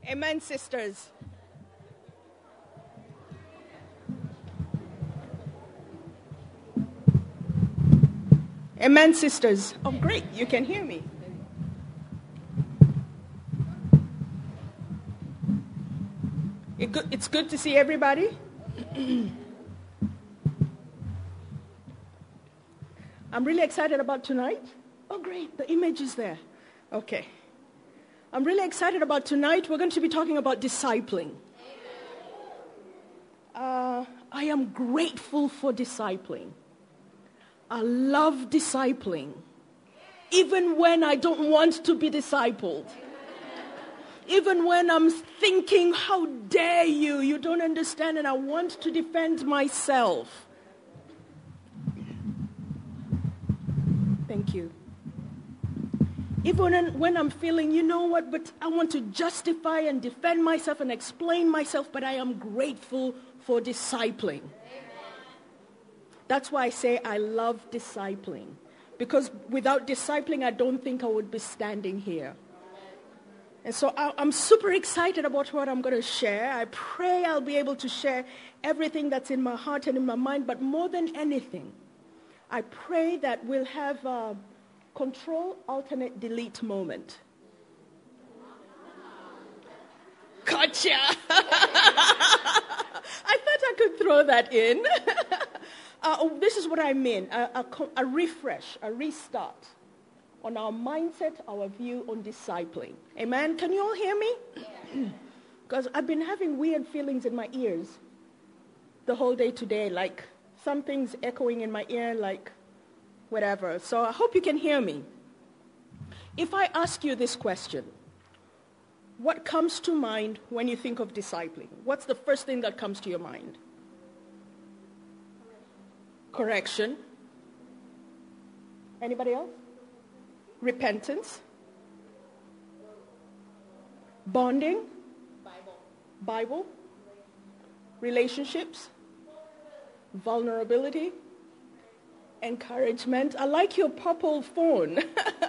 Amen, sisters. Amen, sisters. Oh, great. You can hear me. It's good to see everybody. I'm really excited about tonight. Oh, great. The image is there. Okay. I'm really excited about tonight. We're going to be talking about discipling. I am grateful for discipling. I love discipling. Even when I don't want to be discipled. Even when I'm thinking, how dare you? You don't understand, and I want to defend myself. Thank you. Even when I'm feeling, you know what, but I want to justify and defend myself and explain myself, but I am grateful for discipling. That's why I say I love discipling. Because without discipling, I don't think I would be standing here. And so I'm super excited about what I'm going to share. I pray I'll be able to share everything that's in my heart and in my mind. But more than anything, I pray that we'll have a control, alternate, delete moment. Gotcha! I thought I could throw that in. This is what I mean, a refresh, a restart on our mindset, our view on discipling. Amen? Can you all hear me? Because I've been having weird feelings in my ears the whole day today, like something's echoing in my ear, like whatever. So I hope you can hear me. If I ask you this question, what comes to mind when you think of discipling? What's the first thing that comes to your mind? Correction. Anybody else? Repentance. Bonding. Bible. Relationships. Vulnerability. Encouragement. I like your purple phone.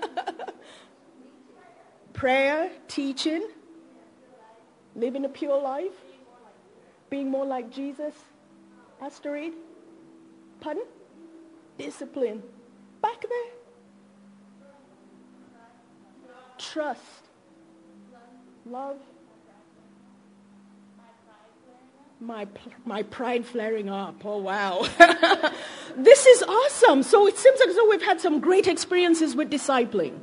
Prayer. Teaching. Living a pure life. Being more like Jesus. Pastorate. Pardon? Discipline. Back there. Trust. Love. My pride flaring up. Oh, wow. This is awesome. So it seems as though we've had some great experiences with discipling.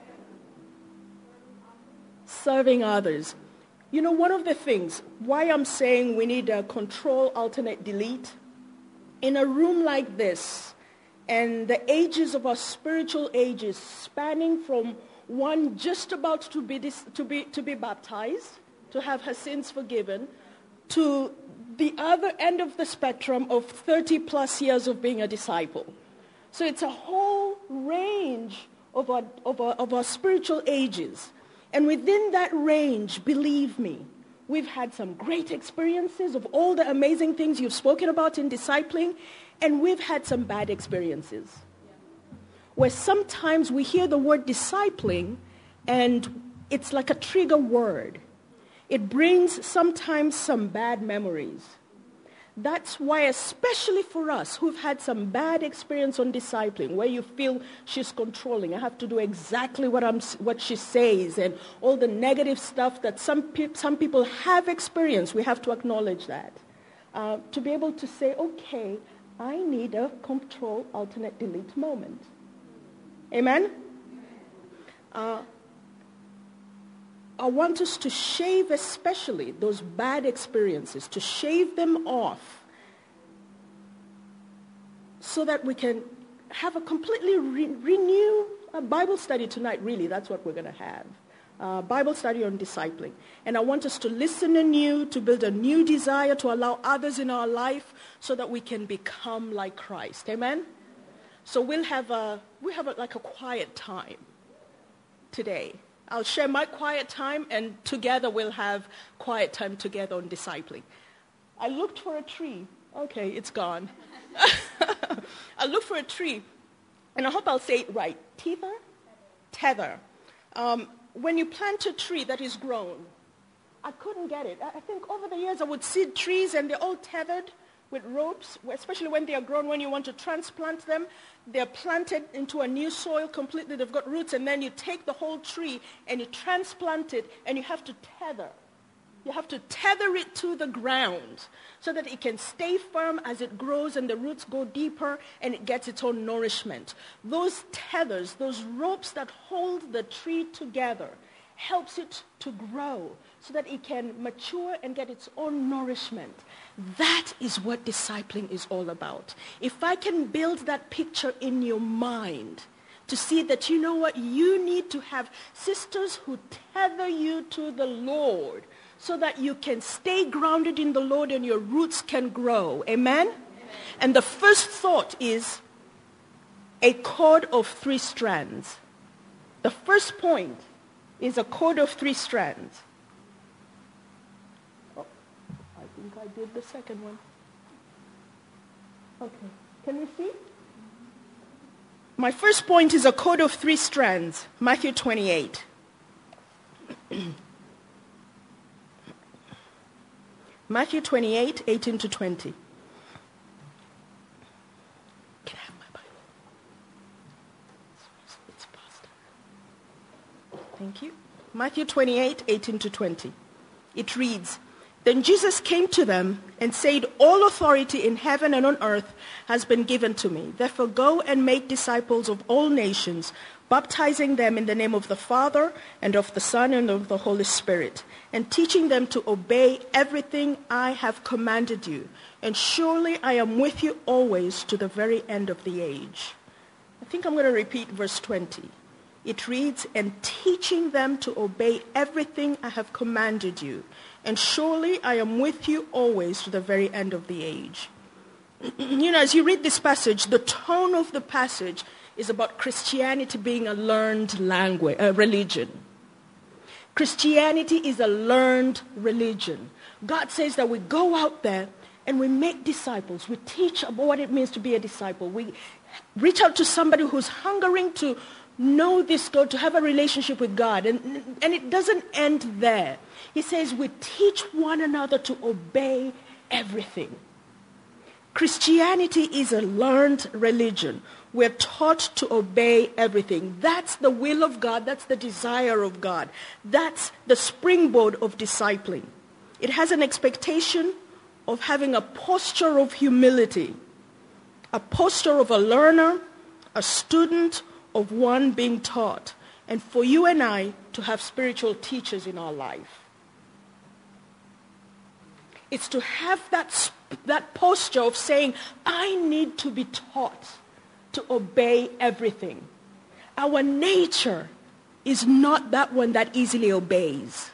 Serving others. You know, one of the things, why I'm saying we need a control, alternate, delete, in a room like this, and the ages of our spiritual ages, spanning from one just about to be baptized, to have her sins forgiven, to the other end of the spectrum of 30 plus years of being a disciple. So it's a whole range of our spiritual ages. And within that range, believe me, we've had some great experiences of all the amazing things you've spoken about in discipling, and we've had some bad experiences. Where sometimes we hear the word discipling, and it's like a trigger word. It brings sometimes some bad memories. That's why, especially for us who've had some bad experience on discipling, where you feel she's controlling, I have to do exactly what she says, and all the negative stuff that some people have experienced, we have to acknowledge that. To be able to say, okay, I need a control, alternate, delete moment. Amen? I want us to shave especially those bad experiences, to shave them off so that we can have a completely renew Bible study tonight, really. That's what we're going to have. Bible study on discipling. And I want us to listen anew, to build a new desire, to allow others in our life so that we can become like Christ. Amen? So we'll have like a quiet time today. I'll share my quiet time, and together we'll have quiet time together on discipling. I looked for a tree. Okay, it's gone. I looked for a tree, and I hope I'll say it right. Tether. When you plant a tree that is grown, I couldn't get it. I think over the years I would see trees and they're all tethered with ropes, especially when they are grown. When you want to transplant them, they're planted into a new soil completely. They've got roots, and then you take the whole tree and you transplant it, and you have to tether. You have to tether it to the ground so that it can stay firm as it grows and the roots go deeper and it gets its own nourishment. Those tethers, those ropes that hold the tree together, helps it to grow so that it can mature and get its own nourishment. That is what discipling is all about. If I can build that picture in your mind to see that, you know what, you need to have sisters who tether you to the Lord so that you can stay grounded in the Lord and your roots can grow. Amen? Amen. And the first thought is a cord of 3 strands. The first point is a cord of 3 strands. Oh, I think I did the second one. Okay. Can we see? My first point is a cord of 3 strands. Matthew 28. Matthew 28, 18 to 20. Can I have my Bible? It's past. Thank you. Matthew 28, 18 to 20. It reads, Then Jesus came to them and said, All authority in heaven and on earth has been given to me. Therefore go and make disciples of all nations, baptizing them in the name of the Father and of the Son and of the Holy Spirit, and teaching them to obey everything I have commanded you. And surely I am with you always to the very end of the age. I think I'm going to repeat verse 20. It reads, And teaching them to obey everything I have commanded you. And surely I am with you always to the very end of the age. As you read this passage, the tone of the passage is about Christianity being a learned language, religion. Christianity is a learned religion. God says that we go out there and we make disciples. We teach about what it means to be a disciple. We reach out to somebody who's hungering to know this God, to have a relationship with God. And it doesn't end there. He says we teach one another to obey everything. Christianity is a learned religion. We're taught to obey everything. That's the will of God. That's the desire of God. That's the springboard of discipling. It has an expectation of having a posture of humility, a posture of a learner, a student, of one being taught, and for you and I to have spiritual teachers in our life. It's to have that posture of saying, I need to be taught to obey everything. Our nature is not that one that easily obeys.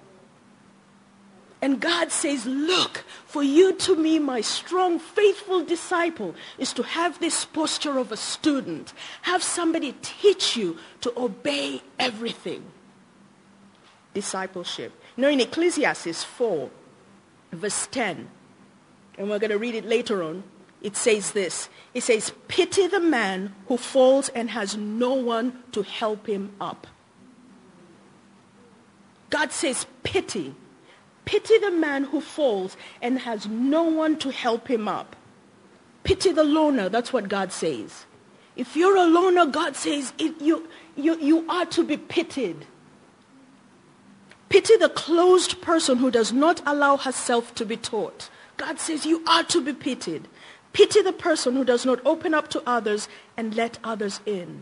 And God says, look, for you to me, my strong, faithful disciple, is to have this posture of a student. Have somebody teach you to obey everything. Discipleship. In Ecclesiastes 4, verse 10, and we're going to read it later on, it says this. It says, pity the man who falls and has no one to help him up. God says, pity. Pity the man who falls and has no one to help him up. Pity the loner, that's what God says. If you're a loner, God says you are to be pitied. Pity the closed person who does not allow herself to be taught. God says you are to be pitied. Pity the person who does not open up to others and let others in.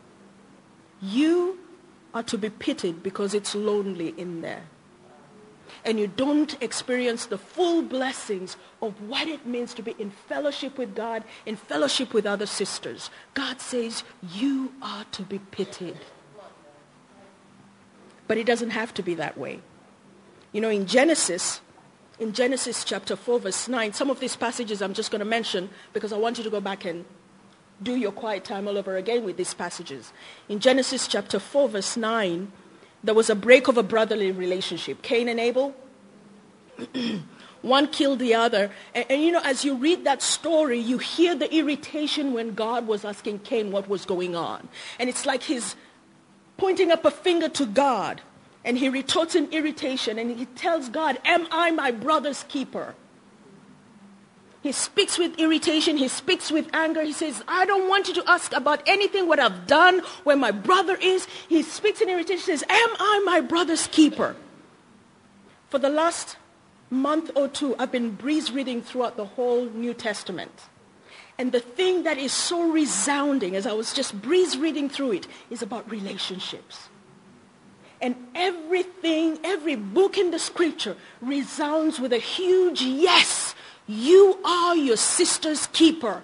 You are to be pitied because it's lonely in there. And you don't experience the full blessings of what it means to be in fellowship with God, in fellowship with other sisters. God says you are to be pitied. But it doesn't have to be that way. In Genesis chapter 4, verse 9, some of these passages I'm just going to mention because I want you to go back and do your quiet time all over again with these passages. In Genesis chapter 4, verse 9, there was a break of a brotherly relationship. Cain and Abel. One killed the other. And as you read that story, you hear the irritation when God was asking Cain what was going on. And it's like he's pointing up a finger to God. And he retorts in irritation and he tells God, am I my brother's keeper? He speaks with irritation. He speaks with anger. He says, I don't want you to ask about anything, what I've done, where my brother is. He speaks in irritation. He says, am I my brother's keeper? For the last month or two, I've been breeze reading throughout the whole New Testament. And the thing that is so resounding as I was just breeze reading through it is about relationships. And everything, every book in the scripture resounds with a huge yes. You are your sister's keeper.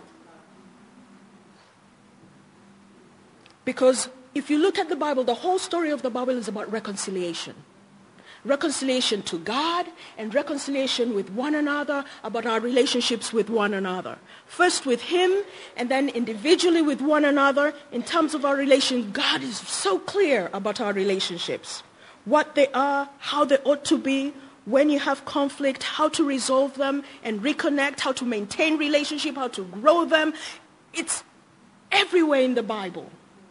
Because if you look at the Bible, the whole story of the Bible is about reconciliation. Reconciliation to God and reconciliation with one another, about our relationships with one another. First with him and then individually with one another. In terms of our relation, God is so clear about our relationships. What they are, how they ought to be, when you have conflict, how to resolve them and reconnect, how to maintain relationship, how to grow them. It's everywhere in the Bible.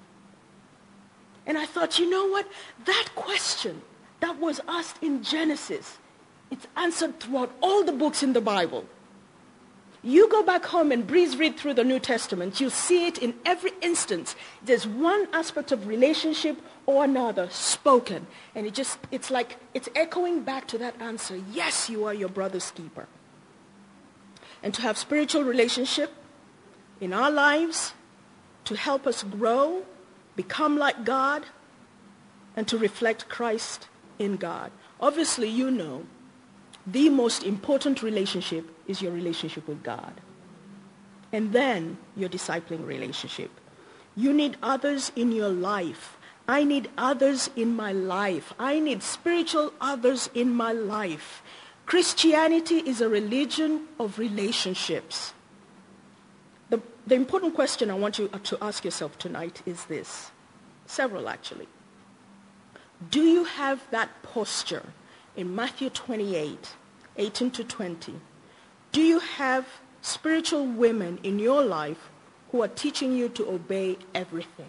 And I thought, you know what? That question that was asked in Genesis, it's answered throughout all the books in the Bible. You go back home and breeze read through the New Testament, you'll see it in every instance. There's one aspect of relationship or another spoken. And it's like it's echoing back to that answer. Yes, you are your brother's keeper. And to have spiritual relationship in our lives, to help us grow, become like God, and to reflect Christ in God. Obviously, you know, the most important relationship is your relationship with God. And then your discipling relationship. You need others in your life. I need others in my life. I need spiritual others in my life. Christianity is a religion of relationships. The important question I want you to ask yourself tonight is this. Several, actually. Do you have that posture in Matthew 28, 18 to 20? Do you have spiritual women in your life who are teaching you to obey everything?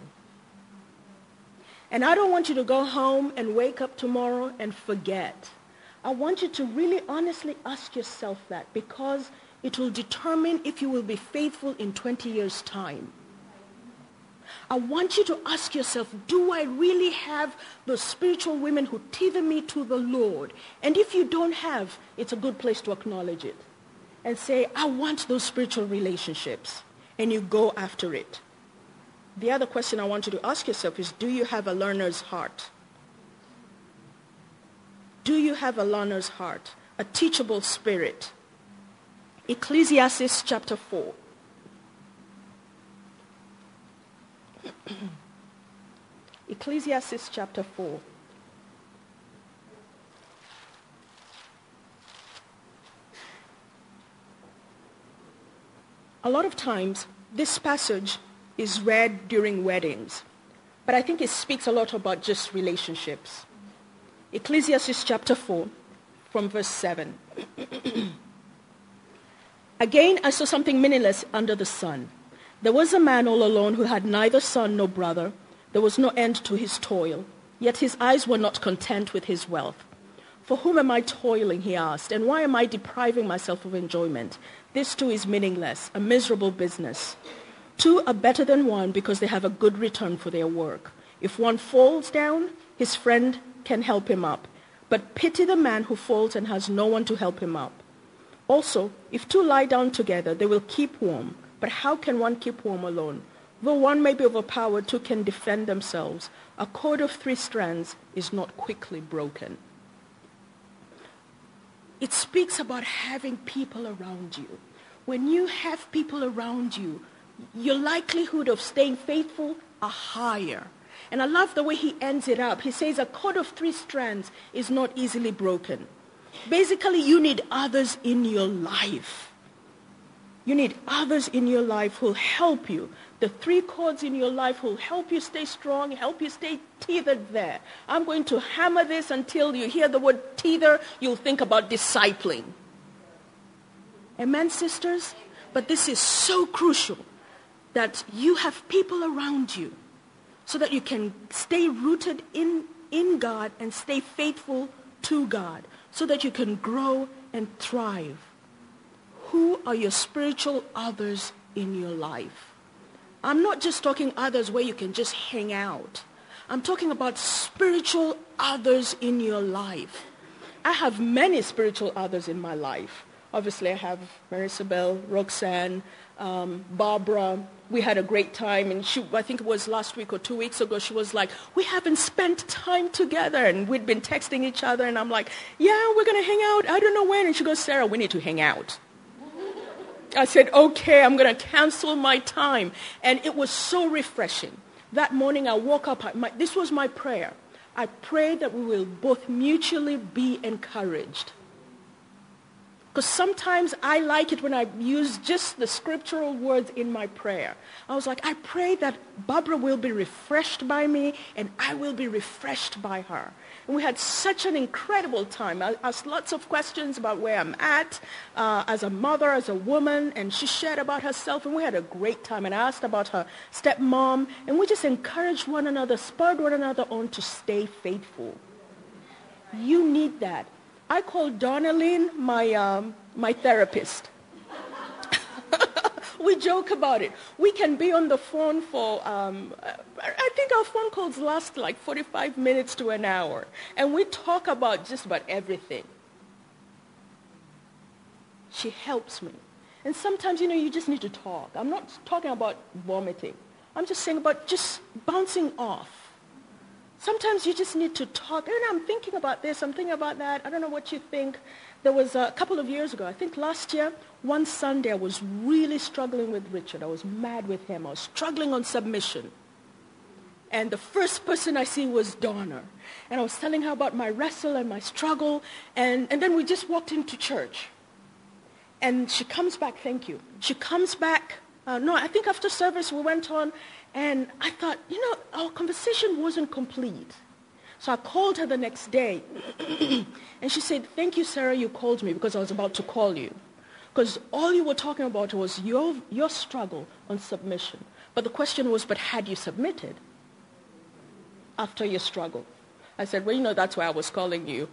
And I don't want you to go home and wake up tomorrow and forget. I want you to really honestly ask yourself that, because it will determine if you will be faithful in 20 years' time. I want you to ask yourself, do I really have those spiritual women who tether me to the Lord? And if you don't have, it's a good place to acknowledge it and say, I want those spiritual relationships, and you go after it. The other question I want you to ask yourself is, do you have a learner's heart? Do you have a learner's heart, a teachable spirit? Ecclesiastes chapter 4. Ecclesiastes chapter 4. A lot of times, this passage is read during weddings, but I think it speaks a lot about just relationships. Ecclesiastes chapter 4, from verse 7. Again, I saw something meaningless under the sun. There was a man all alone who had neither son nor brother. There was no end to his toil, yet his eyes were not content with his wealth. For whom am I toiling, he asked, and why am I depriving myself of enjoyment? This too is meaningless, a miserable business. Two are better than one because they have a good return for their work. If one falls down, his friend can help him up. But pity the man who falls and has no one to help him up. Also, if two lie down together, they will keep warm. But how can one keep warm alone? Though one may be overpowered, two can defend themselves. A cord of 3 strands is not quickly broken. It speaks about having people around you. When you have people around you, your likelihood of staying faithful are higher. And I love the way he ends it up. He says a cord of 3 strands is not easily broken. Basically, you need others in your life. You need others in your life who will help you. The 3 cords in your life will help you stay strong, help you stay tethered there. I'm going to hammer this until you hear the word tether, you'll think about discipling. Amen, sisters? But this is so crucial that you have people around you so that you can stay rooted in in God and stay faithful to God so that you can grow and thrive. Who are your spiritual others in your life? I'm not just talking others where you can just hang out. I'm talking about spiritual others in your life. I have many spiritual others in my life. Obviously, I have Marisabel, Roxanne, Barbara. We had a great time, and I think it was last week or 2 weeks ago, she was like, we haven't spent time together, and we'd been texting each other, and I'm like, yeah, we're going to hang out. I don't know when. And she goes, Sarah, we need to hang out. I said, okay, I'm going to cancel my time. And it was so refreshing. That morning I woke up, this was my prayer. I pray that we will both mutually be encouraged. Because sometimes I like it when I use just the scriptural words in my prayer. I was like, I pray that Barbara will be refreshed by me and I will be refreshed by her. And we had such an incredible time. I asked lots of questions about where I'm at as a mother, as a woman, and she shared about herself, and we had a great time. And I asked about her stepmom, and we just encouraged one another, spurred one another on to stay faithful. You need that. I call Donalyn my therapist. We joke about it. We can be on the phone for, I think our phone calls last like 45 minutes to an hour. And we talk about just about everything. She helps me. And sometimes, you just need to talk. I'm not talking about vomiting. I'm just saying about just bouncing off. Sometimes you just need to talk. And I'm thinking about this, I'm thinking about that. I don't know what you think. There was a couple of years ago, I think last year, one Sunday I was really struggling with Richard. I was mad with him. I was struggling on submission. And the first person I see was Donna. And I was telling her about my wrestle and my struggle. And then we just walked into church. And she comes back, thank you. She comes back. I think after service we went on. And I thought, our conversation wasn't complete. So I called her the next day. And she said, thank you, Sarah, you called me because I was about to call you. Because all you were talking about was your struggle on submission. But the question was, but had you submitted after your struggle? I said, well, that's why I was calling you.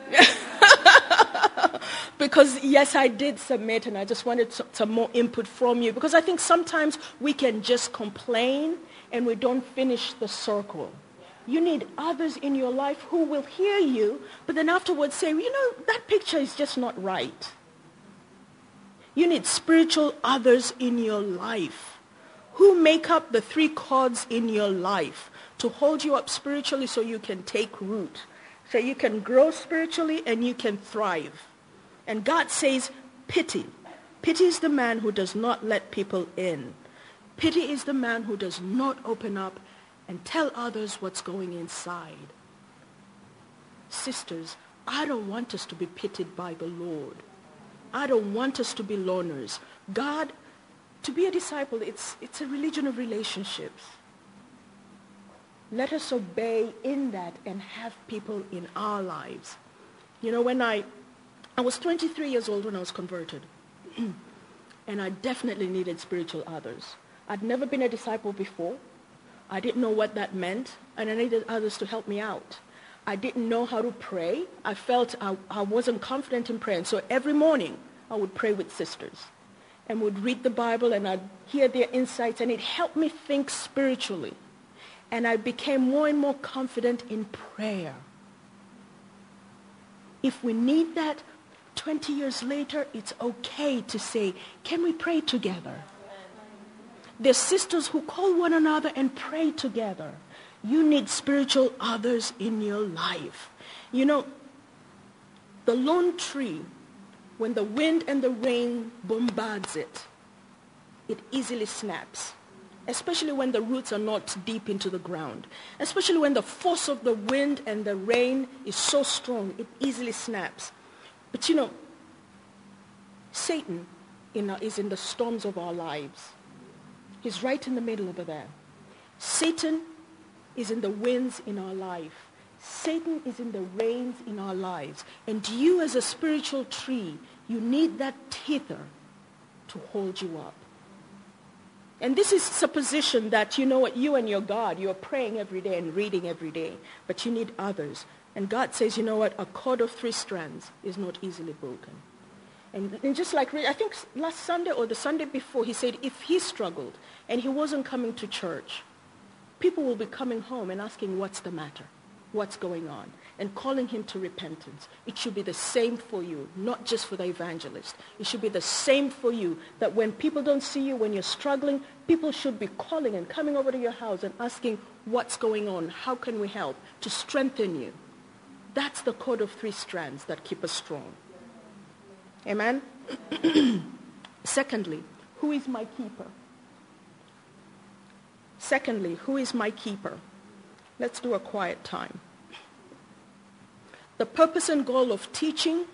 Because, yes, I did submit, and I just wanted some more input from you. Because I think sometimes we can just complain, and we don't finish the circle. You need others in your life who will hear you, but then afterwards say, that picture is just not right. You need spiritual others in your life who make up the three chords in your life to hold you up spiritually so you can take root, so you can grow spiritually and you can thrive. And God says, pity. Pity is the man who does not let people in. Pity is the man who does not open up and tell others what's going inside. Sisters, I don't want us to be pitied by the Lord. I don't want us to be loners. God, to be a disciple, it's a religion of relationships. Let us obey in that and have people in our lives. When I was 23 years old when I was converted. And I definitely needed spiritual others. I'd never been a disciple before. I didn't know what that meant, and I needed others to help me out. I didn't know how to pray. I felt I wasn't confident in praying. So every morning I would pray with sisters and would read the Bible, and I'd hear their insights, and it helped me think spiritually. And I became more and more confident in prayer. If we need that 20 years later, it's okay to say, can we pray together? There's sisters who call one another and pray together. You need spiritual others in your life. The lone tree, when the wind and the rain bombards it, it easily snaps. Especially when the roots are not deep into the ground. Especially when the force of the wind and the rain is so strong, it easily snaps. But Satan is in the storms of our lives. He's right in the middle over there. Satan is in the winds in our life. Satan is in the rains in our lives. And you as a spiritual tree, you need that tether to hold you up. And this is supposition that, you know what, you and your God, you're praying every day and reading every day, but you need others. And God says, you know what, a cord of 3 strands is not easily broken. And just like, I think last Sunday or the Sunday before, he said if he struggled and he wasn't coming to church, people will be coming home and asking what's the matter, what's going on, and calling him to repentance. It should be the same for you, not just for the evangelist. It should be the same for you, that when people don't see you, when you're struggling, people should be calling and coming over to your house and asking what's going on, how can we help, to strengthen you. That's the cord of 3 strands that keep us strong. Amen? Secondly, who is my keeper? Secondly, who is my keeper? Let's do a quiet time. The purpose and goal of teaching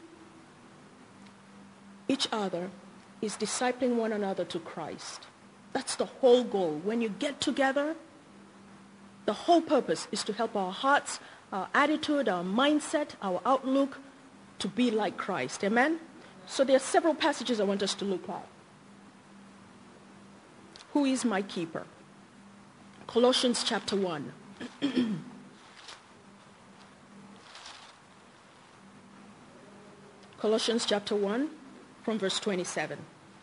each other is discipling one another to Christ. That's the whole goal. When you get together, the whole purpose is to help our hearts, our attitude, our mindset, our outlook to be like Christ. Amen? So there are several passages I want us to look at. Who is my keeper? Colossians chapter 1. Colossians chapter 1 from verse 27.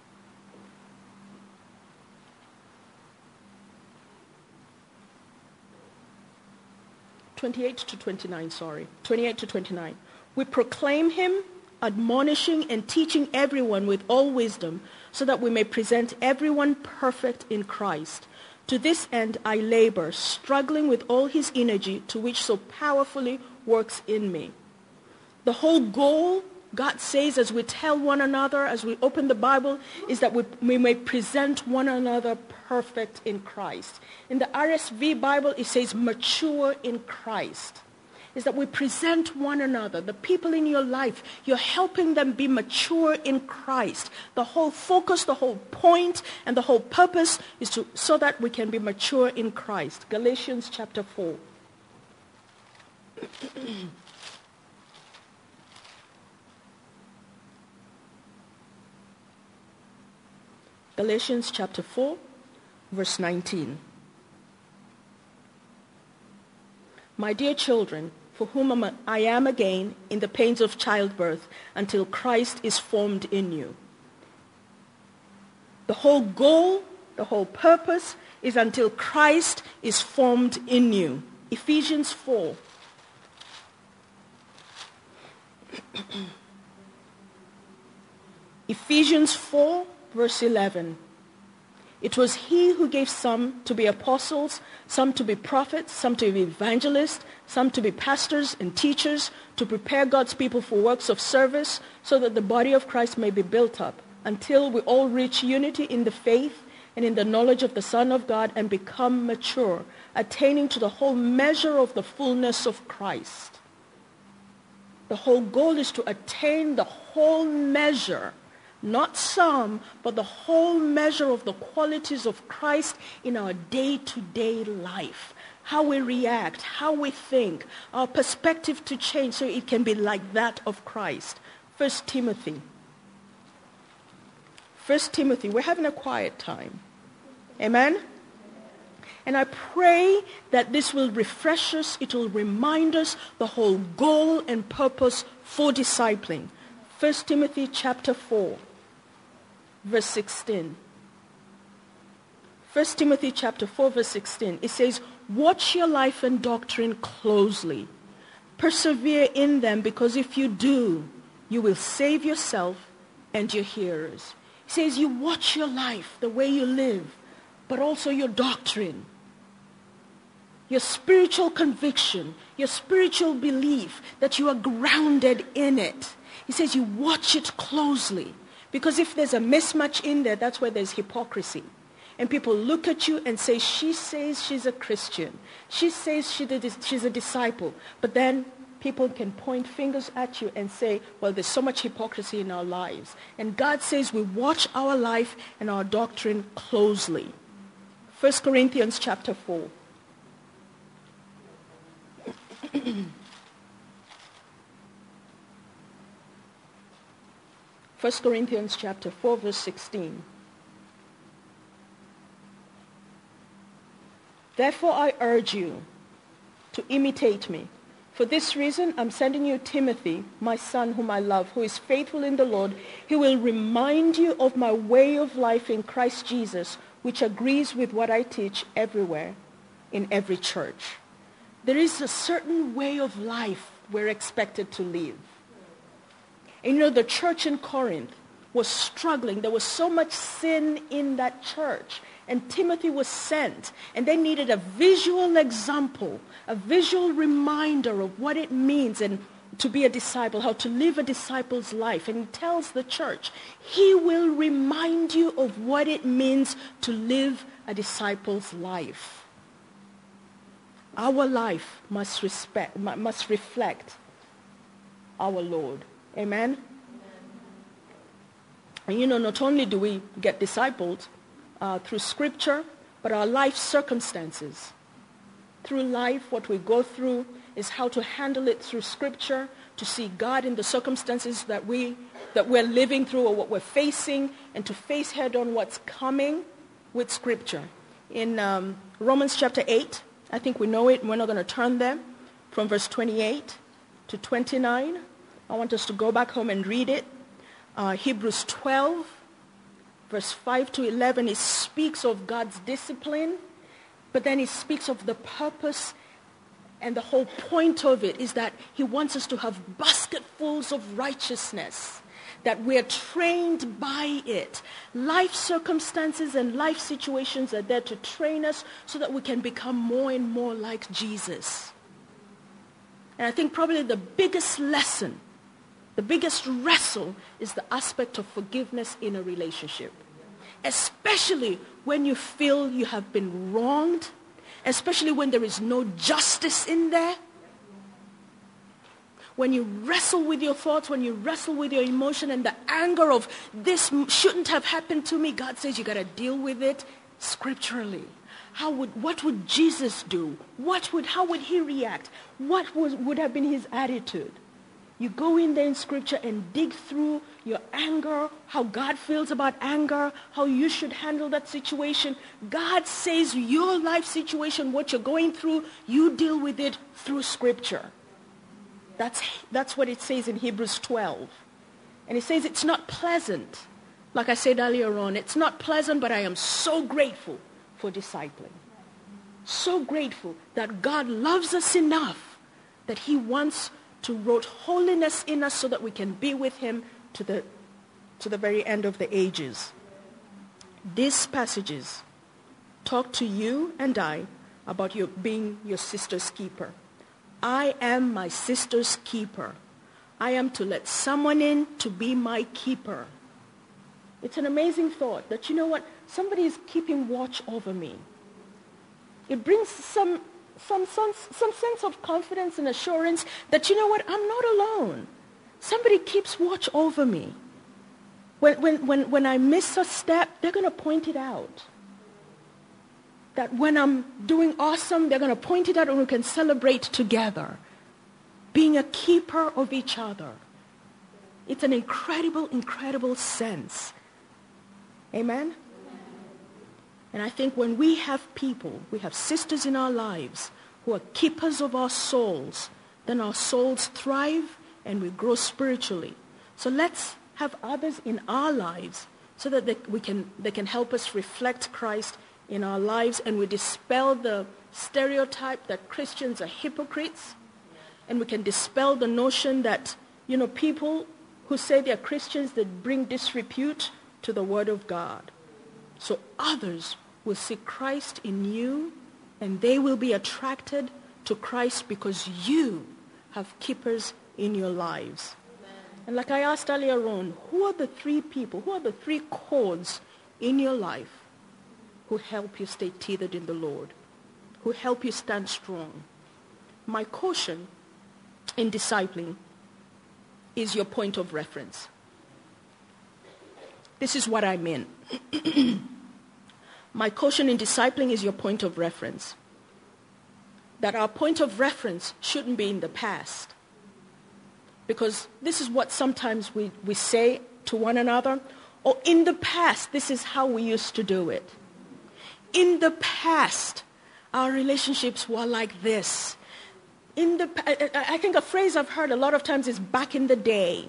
(28 to 29). 28 to 29. We proclaim him, admonishing and teaching everyone with all wisdom, so that we may present everyone perfect in Christ. To this end I labor, struggling with all his energy, to which so powerfully works in me. The whole goal, God says, as we tell one another, as we open the Bible, is that we may present one another perfect in Christ. In the RSV Bible, it says mature in Christ. Is that we present one another, the people in your life, you're helping them be mature in Christ. The whole focus, the whole point, and the whole purpose is so that we can be mature in Christ. Galatians chapter 4. Galatians chapter 4, verse 19. My dear children, for whom I am again in the pains of childbirth until Christ is formed in you. The whole goal, the whole purpose is until Christ is formed in you. Ephesians 4. Ephesians 4, verse 11. It was he who gave some to be apostles, some to be prophets, some to be evangelists, some to be pastors and teachers, to prepare God's people for works of service, so that the body of Christ may be built up, until we all reach unity in the faith and in the knowledge of the Son of God, and become mature, attaining to the whole measure of the fullness of Christ. The whole goal is to attain the whole measure, not some, but the whole measure of the qualities of Christ in our day-to-day life. How we react, how we think, our perspective to change so it can be like that of Christ. 1 Timothy. We're having a quiet time. Amen? And I pray that this will refresh us, it will remind us the whole goal and purpose for discipling. 1 Timothy chapter 4. Verse 16. 1 Timothy chapter 4, verse 16. It says, watch your life and doctrine closely. Persevere in them, because if you do, you will save yourself and your hearers. It says you watch your life, the way you live, but also your doctrine, your spiritual conviction, your spiritual belief, that you are grounded in it. He says you watch it closely. Because if there's a mismatch in there, that's where there's hypocrisy. And people look at you and say, she says she's a Christian. She says she's a disciple. But then people can point fingers at you and say, well, there's so much hypocrisy in our lives. And God says we watch our life and our doctrine closely. 1 Corinthians chapter 4. 1 Corinthians chapter 4, verse 16. Therefore, I urge you to imitate me. For this reason, I'm sending you Timothy, my son whom I love, who is faithful in the Lord. He will remind you of my way of life in Christ Jesus, which agrees with what I teach everywhere in every church. There is a certain way of life we're expected to live. And you know, the church in Corinth was struggling. There was so much sin in that church. And Timothy was sent. And they needed a visual example, a visual reminder of what it means and to be a disciple, how to live a disciple's life. And he tells the church, he will remind you of what it means to live a disciple's life. Our life must reflect our Lord. Amen? And you know, not only do we get discipled through Scripture, but our life circumstances. Through life, what we go through is how to handle it through Scripture, to see God in the circumstances that we're living through or what we're facing, and to face head on what's coming with Scripture. In Romans chapter 8, I think we know it, and we're not going to turn there, from verse 28 to 29. I want us to go back home and read it. Hebrews 12, verse 5 to 11, it speaks of God's discipline, but then it speaks of the purpose, and the whole point of it is that he wants us to have basketfuls of righteousness, that we're trained by it. Life circumstances and life situations are there to train us so that we can become more and more like Jesus. And I think probably the biggest lesson, the biggest wrestle is the aspect of forgiveness in a relationship. Especially when you feel you have been wronged, especially when there is no justice in there. When you wrestle with your thoughts, when you wrestle with your emotion and the anger of this shouldn't have happened to me, God says you got to deal with it scripturally. What would Jesus do? How would he react? What would have been his attitude? You go in there in Scripture and dig through your anger, how God feels about anger, how you should handle that situation. God says your life situation, what you're going through, you deal with it through Scripture. That's what it says in Hebrews 12. And it says it's not pleasant. Like I said earlier on, it's not pleasant, but I am so grateful for discipling. So grateful that God loves us enough that he wants to wrought holiness in us so that we can be with him to the very end of the ages. These passages talk to you and I about being your sister's keeper. I am my sister's keeper. I am to let someone in to be my keeper. It's an amazing thought that, you know what, somebody is keeping watch over me. It brings some sense of confidence and assurance that, you know what, I'm not alone. Somebody keeps watch over me. When I miss a step, they're going to point it out. That when I'm doing awesome, they're going to point it out and we can celebrate together. Being a keeper of each other. It's an incredible, incredible sense. Amen? And I think when we have people, we have sisters in our lives who are keepers of our souls, then our souls thrive and we grow spiritually. So let's have others in our lives so that they can help us reflect Christ in our lives, and we dispel the stereotype that Christians are hypocrites, and we can dispel the notion that, you know, people who say they're Christians, that bring disrepute to the Word of God. So others will see Christ in you, and they will be attracted to Christ because you have keepers in your lives. And like I asked earlier on, who are the three people, who are the three cords in your life who help you stay tethered in the Lord, who help you stand strong? My caution in discipling is your point of reference. This is what I mean. My caution in discipling is your point of reference. That our point of reference shouldn't be in the past. Because this is what sometimes we say to one another. Or in the past, this is how we used to do it. In the past, Our relationships were like this. I think a phrase I've heard a lot of times is back in the day.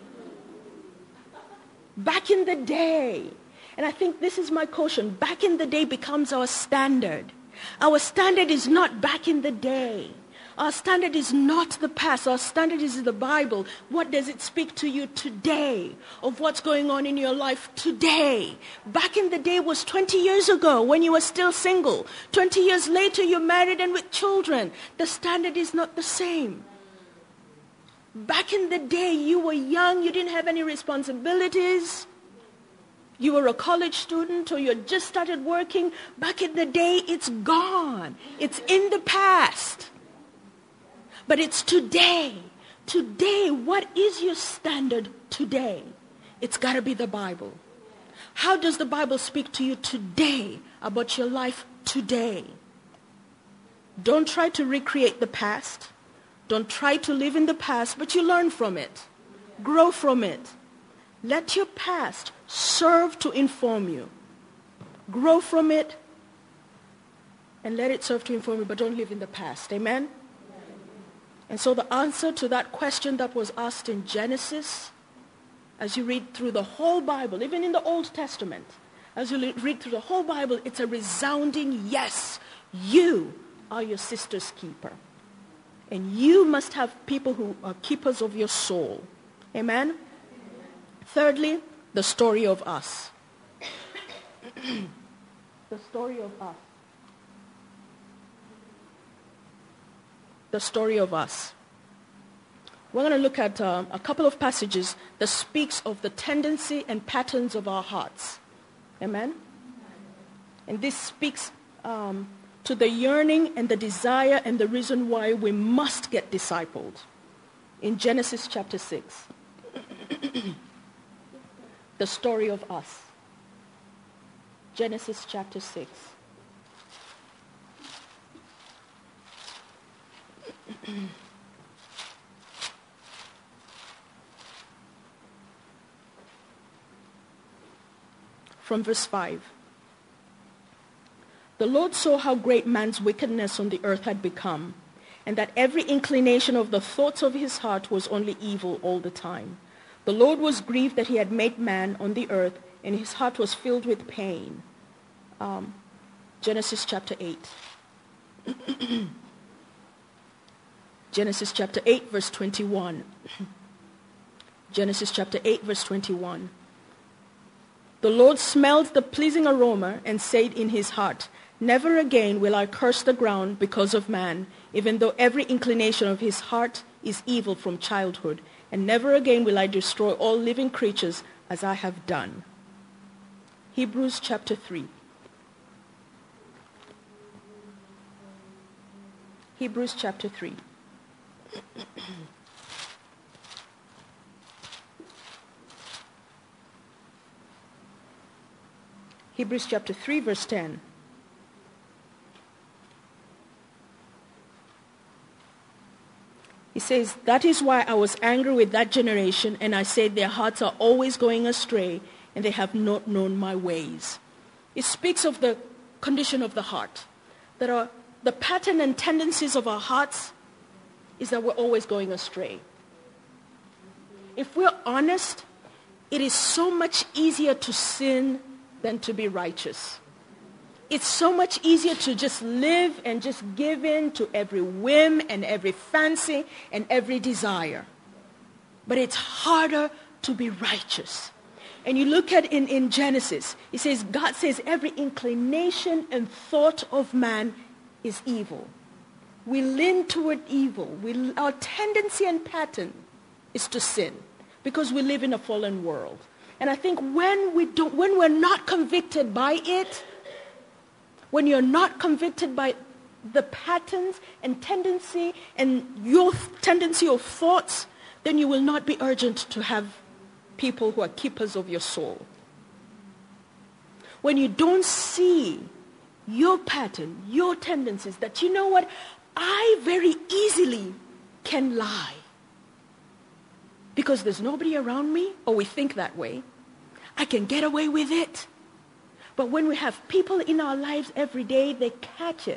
Back in the day. And I think this is my caution. Back in the day becomes our standard. Our standard is not back in the day. Our standard is not the past. Our standard is the Bible. What does it speak to you today of what's going on in your life today? Back in the day was 20 years ago when you were still single. 20 years later you're married and with children. The standard is not the same. Back in the day you were young, you didn't have any responsibilities. You were a college student or you had just started working. Back in the day, it's gone. It's in the past. But it's today. Today, what is your standard today? It's got to be the Bible. How does the Bible speak to you today about your life today? Don't try to recreate the past. Don't try to live in the past, but you learn from it. Grow from it. Let your past serve to inform you. Grow from it and let it serve to inform you, but don't live in the past. Amen? And so the answer to that question that was asked in Genesis, as you read through the whole Bible, even in the Old Testament, as you read through the whole Bible, it's a resounding yes. You are your sister's keeper. And you must have people who are keepers of your soul. Amen? Thirdly, the story of us. The story of us. The story of us. We're going to look at a couple of passages that speaks of the tendency and patterns of our hearts. Amen? And this speaks to the yearning and the desire and the reason why we must get discipled. In Genesis chapter 6. The story of us. Genesis chapter 6. From verse 5. The Lord saw how great man's wickedness on the earth had become, and that every inclination of the thoughts of his heart was only evil all the time. The Lord was grieved that he had made man on the earth, and his heart was filled with pain. Genesis chapter 8. Genesis chapter 8, verse 21. Genesis chapter 8, verse 21. The Lord smelled the pleasing aroma and said in his heart, never again will I curse the ground because of man, even though every inclination of his heart is evil from childhood. And never again will I destroy all living creatures as I have done. Hebrews chapter 3. Hebrews chapter 3. Hebrews chapter 3, verse 10. He says, that is why I was angry with that generation, and I said their hearts are always going astray, and they have not known my ways. It speaks of the condition of the heart. That the pattern and tendencies of our hearts is that we're always going astray. If we're honest, it is so much easier to sin than to be righteous. It's so much easier to just live and just give in to every whim and every fancy and every desire. But it's harder to be righteous. And you look at in Genesis, it says, God says every inclination and thought of man is evil. We lean toward evil. Our tendency and pattern is to sin because we live in a fallen world. And I think when we're not convicted by it, when you're not convicted by the patterns and tendency and your tendency of thoughts, then you will not be urgent to have people who are keepers of your soul. When you don't see your pattern, your tendencies, that you know what, I very easily can lie. Because there's nobody around me, or we think that way. I can get away with it. But when we have people in our lives every day, they catch it.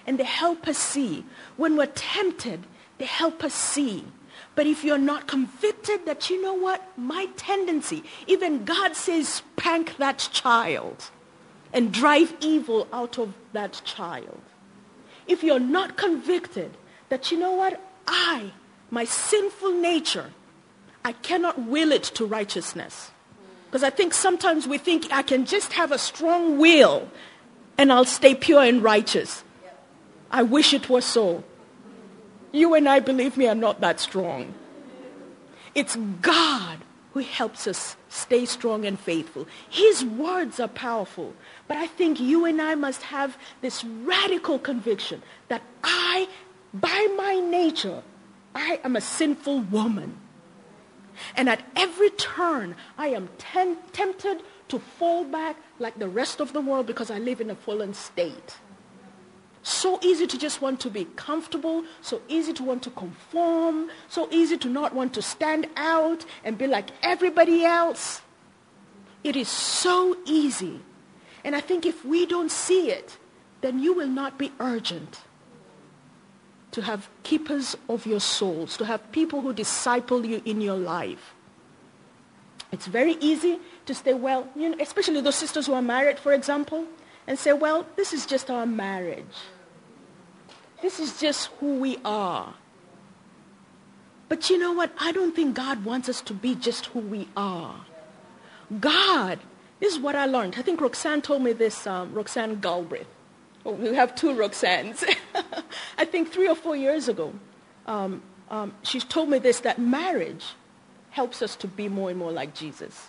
and they help us see. When we're tempted, they help us see. But if you're not convicted that, you know what, my tendency, even God says, spank that child and drive evil out of that child. If you're not convicted that, you know what, my sinful nature, I cannot will it to righteousness. Because I think sometimes we think I can just have a strong will and I'll stay pure and righteous. I wish it was so. You and I, believe me, are not that strong. It's God who helps us stay strong and faithful. His words are powerful. But I think you and I must have this radical conviction that by my nature, I am a sinful woman. And at every turn, I am tempted to fall back like the rest of the world because I live in a fallen state. So easy to just want to be comfortable, so easy to want to conform, so easy to not want to stand out and be like everybody else. It is so easy. And I think if we don't see it, then you will not be urgent to have keepers of your souls, to have people who disciple you in your life. It's very easy to say, well, especially those sisters who are married, for example, and say, well, this is just our marriage. This is just who we are. But you know what? I don't think God wants us to be just who we are. God, this is what I learned. I think Roxanne told me this, Roxanne Galbraith. Oh, we have two Roxannes. I think 3 or 4 years ago, she told me this, that marriage helps us to be more and more like Jesus.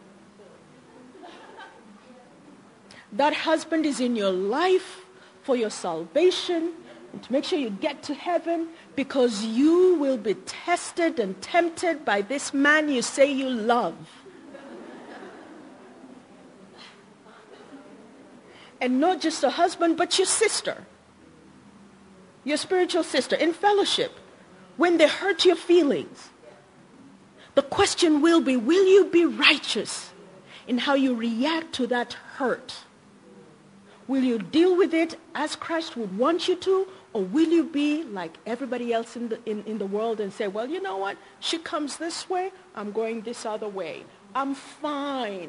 That husband is in your life for your salvation, and to make sure you get to heaven, because you will be tested and tempted by this man you say you love. And not just a husband, but your sister, your spiritual sister, in fellowship, when they hurt your feelings. The question will you be righteous in how you react to that hurt? Will you deal with it as Christ would want you to, or will you be like everybody else in the world and say, well, you know what? She comes this way, I'm going this other way. I'm fine.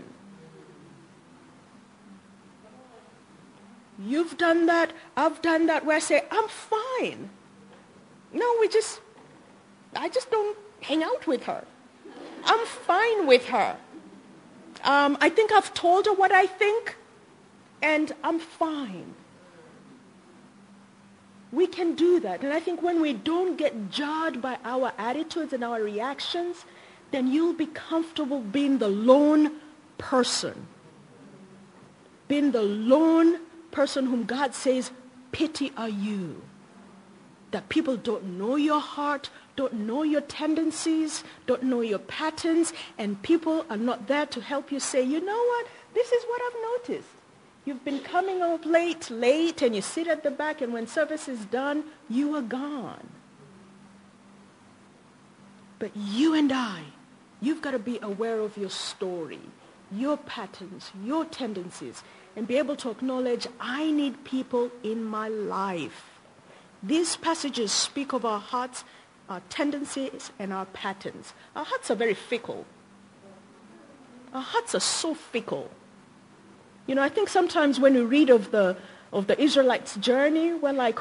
You've done that, I've done that, where I say, I'm fine. No, I just don't hang out with her. I'm fine with her. I think I've told her what I think, and I'm fine. We can do that. And I think when we don't get jarred by our attitudes and our reactions, then you'll be comfortable being the lone person. Being the lone person whom God says, pity are you. That people don't know your heart, don't know your tendencies, don't know your patterns, and people are not there to help you say, you know what, this is what I've noticed. You've been coming up late, and you sit at the back, and when service is done, you are gone. But you and I, you've got to be aware of your story, your patterns, your tendencies, and be able to acknowledge, I need people in my life. These passages speak of our hearts, our tendencies, and our patterns. Our hearts are very fickle. Our hearts are so fickle. I think sometimes when we read of the Israelites' journey, we're like,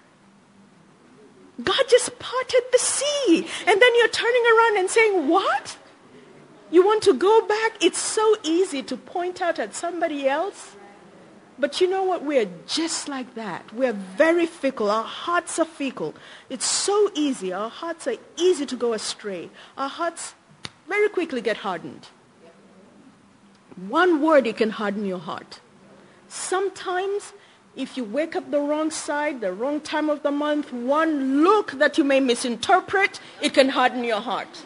God just parted the sea. And then you're turning around and saying, what? You want to go back? It's so easy to point out at somebody else. But you know what? We're just like that. We're very fickle. Our hearts are fickle. It's so easy. Our hearts are easy to go astray. Our hearts very quickly get hardened. One word, it can harden your heart. Sometimes, if you wake up the wrong side, the wrong time of the month, one look that you may misinterpret, it can harden your heart.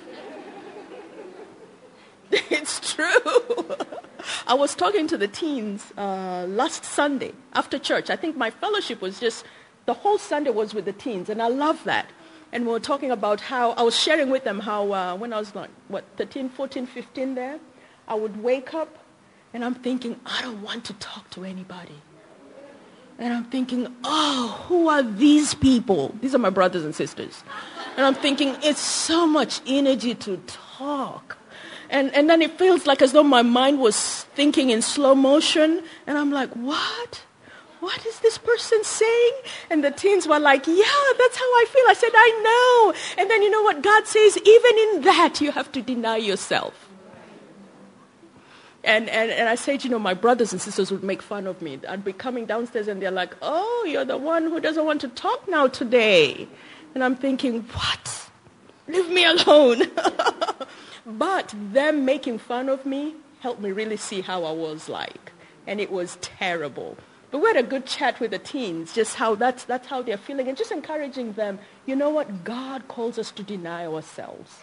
It's true. I was talking to the teens last Sunday after church. I think my fellowship was the whole Sunday was with the teens, and I love that. And we were talking about how, I was sharing with them how when I was like, 13, 14, 15 there, I would wake up and I'm thinking, I don't want to talk to anybody. And I'm thinking, oh, who are these people? These are my brothers and sisters. And I'm thinking, it's so much energy to talk. And then it feels like as though my mind was thinking in slow motion. And I'm like, what? What is this person saying? And the teens were like, yeah, that's how I feel. I said, I know. And then you know what God says? Even in that, you have to deny yourself. And I said, you know, my brothers and sisters would make fun of me. I'd be coming downstairs and they're like, oh, you're the one who doesn't want to talk now today. And I'm thinking, what? Leave me alone. But them making fun of me helped me really see how I was like. And it was terrible. But we had a good chat with the teens, just how that's how they're feeling, and just encouraging them, you know what? God calls us to deny ourselves.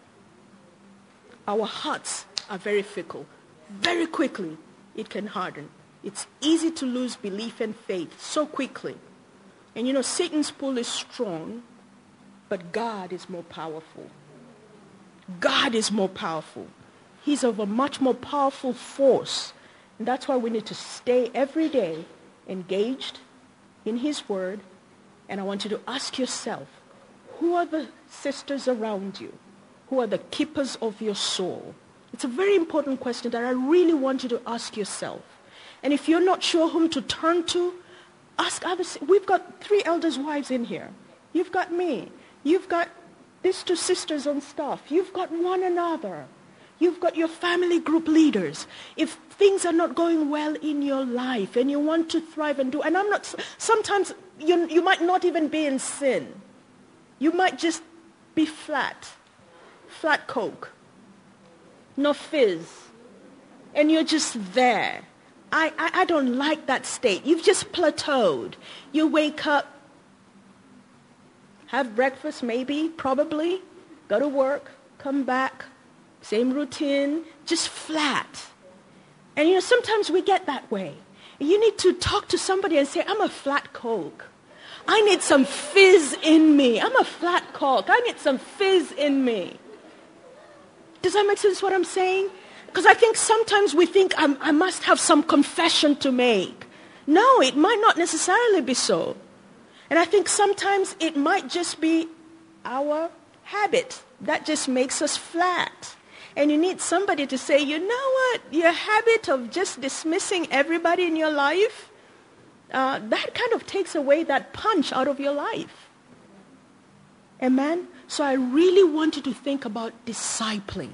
Our hearts are very fickle. Very quickly, it can harden. It's easy to lose belief and faith so quickly. And you know, Satan's pull is strong, but God is more powerful. God is more powerful. He's of a much more powerful force. And that's why we need to stay every day engaged in his word. And I want you to ask yourself, who are the sisters around you? Who are the keepers of your soul? It's a very important question that I really want you to ask yourself. And if you're not sure whom to turn to, ask others. We've got 3 elders' wives in here. You've got me. You've got these 2 sisters on staff. You've got one another. You've got your family group leaders. If things are not going well in your life and you want to thrive and do, and I'm not, sometimes you might not even be in sin. You might just be flat Coke. No fizz. And you're just there. I don't like that state. You've just plateaued. You wake up, have breakfast maybe, probably, go to work, come back, same routine, just flat. And you know, sometimes we get that way. You need to talk to somebody and say, I'm a flat Coke. I need some fizz in me. I'm a flat Coke. I need some fizz in me. Does that make sense what I'm saying? Because I think sometimes we think I must have some confession to make. No, it might not necessarily be so. And I think sometimes it might just be our habit that just makes us flat. And you need somebody to say, you know what, your habit of just dismissing everybody in your life, that kind of takes away that punch out of your life. Amen? So I really want you to think about discipling.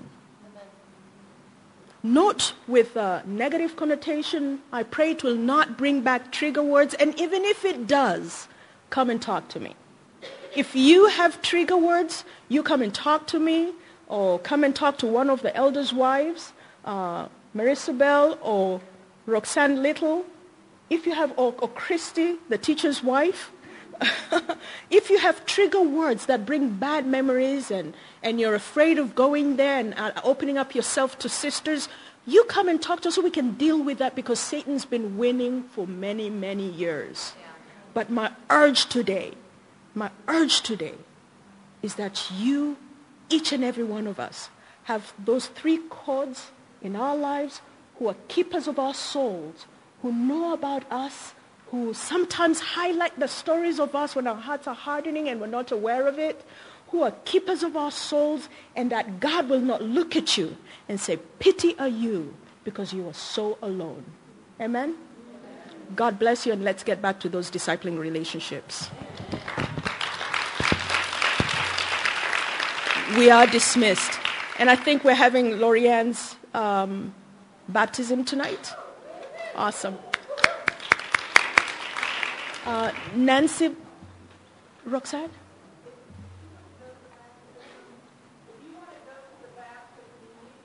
Not with a negative connotation. I pray it will not bring back trigger words. And even if it does, come and talk to me. If you have trigger words, you come and talk to me, or come and talk to one of the elders' wives, Marissa Bell or Roxanne Little. If you have, or Christy, the teacher's wife. If you have trigger words that bring bad memories and you're afraid of going there and opening up yourself to sisters, you come and talk to us so we can deal with that, because Satan's been winning for many, many years. Yeah. But my urge today is that you, each and every one of us, have those 3 cords in our lives who are keepers of our souls, who know about us, who sometimes highlight the stories of us when our hearts are hardening and we're not aware of it, who are keepers of our souls, and that God will not look at you and say, pity are you, because you are so alone. Amen? God bless you, and let's get back to those discipling relationships. We are dismissed. And I think we're having Lorianne's baptism tonight. Awesome. Nancy, Roxanne?